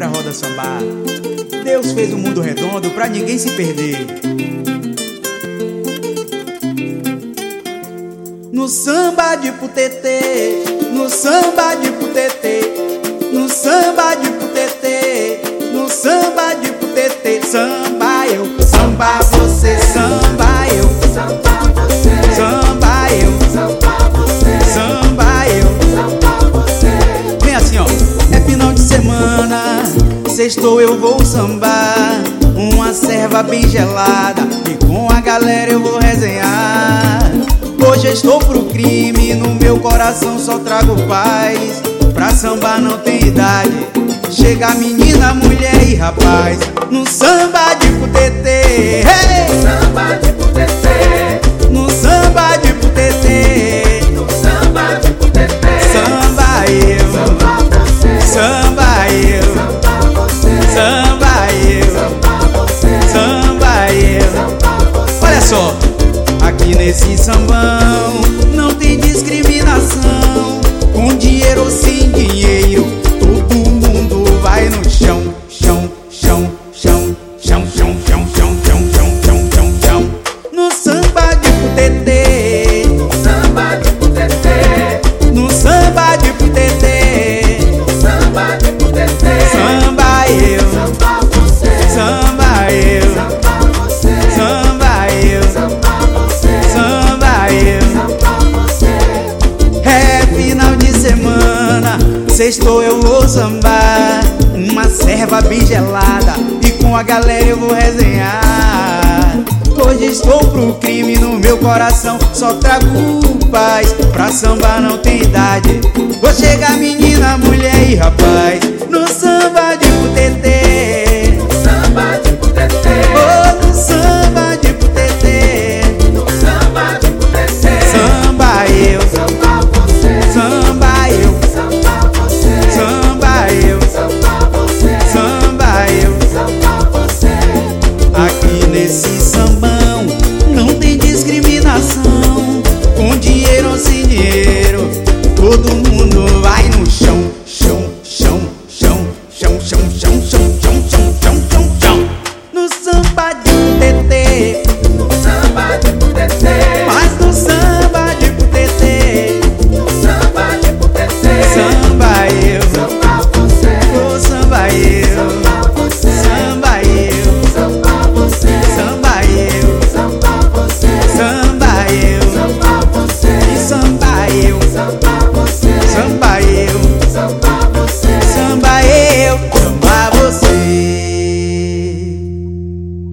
pra roda sambar. Deus fez o mundo redondo pra ninguém se perder. No samba de putetê, no samba de putetê, no samba de putetê, no samba de putetê. Samba eu, samba você, samba eu, samba você, samba eu, samba você, samba eu, samba você. Vem assim ó, é final de semana, sextou eu vou sambar, uma serva bem gelada e com a galera eu vou resenhar. Hoje eu estou pro crime, no meu coração só trago paz. Pra sambar não tem idade, chega menina, mulher e rapaz. No samba de putetê, hey! Samba de putetê, No samba de putetê, no samba de putetê. samba eu, Samba você, samba eu, samba você, samba eu, samba você, samba eu. samba você. Olha só, aqui nesse sambão não tem discriminação. Com dinheiro ou sem dinheiro, todo mundo vai no chão, chão, chão, chão, chão, chão, chão, chão, chão, chão, chão, chão, chão. No samba de putetê, Samba de putetê, no samba de putetê, samba de putetê. samba eu, Samba você, samba eu, samba você, samba eu, samba você, samba eu. samba você. É final de semana, sextou eu vou sambar, uma serva bem gelada e com a galera eu vou resenhar. Hoje estou pro crime, no meu coração só trago paz. Pra sambar não tem idade, vou chegar menina,